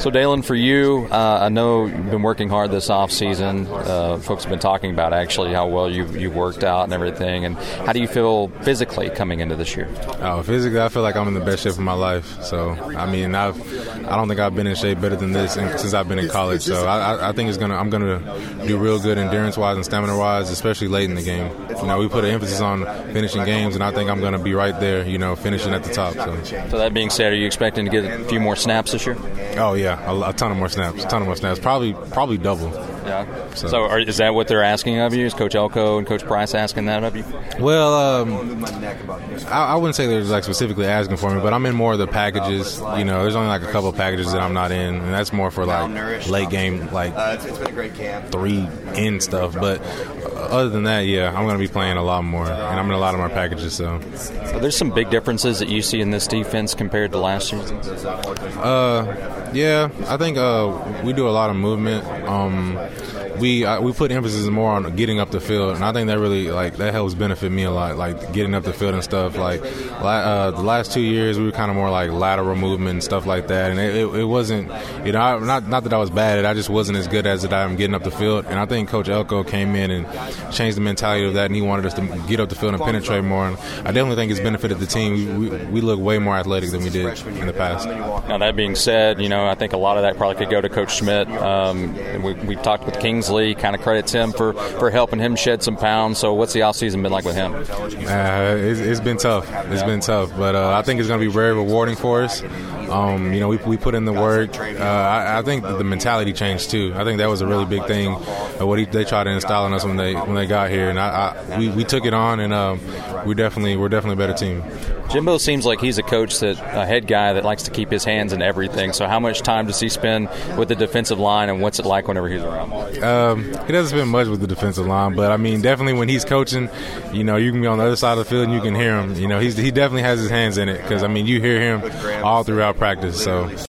So, Dalen, for you, I know you've been working hard this offseason. Folks have been talking about actually how well you've worked out and everything. And how do you feel physically coming into this year? Oh, physically, I feel like I'm in the best shape of my life. So, I mean, I don't think I've been in shape better than this since I've been in college. So, I think I'm gonna do real good endurance-wise and stamina-wise, especially late in the game. You know, we put an emphasis on finishing games, and I think I'm going to be right there, you know, finishing at the top. So that being said, are you expecting to get a few more snaps this year? Oh, yeah, a ton of more snaps, probably double. Yeah. So is that what they're asking of you? Is Coach Elko and Coach Price asking that of you? Well, I wouldn't say they're like specifically asking for me, but I'm in more of the packages. You know, there's only like a couple of packages that I'm not in, and that's more for like late game, like 3-in stuff. But other than that, yeah, I'm going to be playing a lot more, and I'm in a lot of more packages. So there's some big differences that you see in this defense compared to last season. Yeah, I think we do a lot of movement. We put emphasis more on getting up the field, and I think that really that helps benefit me a lot, like getting up the field and stuff. Like the last 2 years, we were kind of more like lateral movement and stuff like that, and it wasn't, you know, not that I was bad at it, I just wasn't as good as that I'm getting up the field. And I think Coach Elko came in and changed the mentality of that, and he wanted us to get up the field and penetrate more. And I definitely think it's benefited the team. We look way more athletic than we did in the past. Now that being said, you know, I think a lot of that probably could go to Coach Schmidt. We talked with Kingsley, kind of credits him for helping him shed some pounds. So what's the offseason been like with him? It's been tough. It's been tough, but I think it's going to be very rewarding for us. You know, we put in the work. I think the mentality changed too. I think that was a really big thing. What they tried to install in us when they got here, and we took it on, and we're definitely a better team. Jimbo seems like he's a head guy that likes to keep his hands in everything. So how much time does he spend with the defensive line, and what's it like whenever he's around? He doesn't spend much with the defensive line, but I mean, definitely when he's coaching, you know, you can be on the other side of the field and you can hear him. You know, he definitely has his hands in it because, I mean, you hear him all throughout practice. So.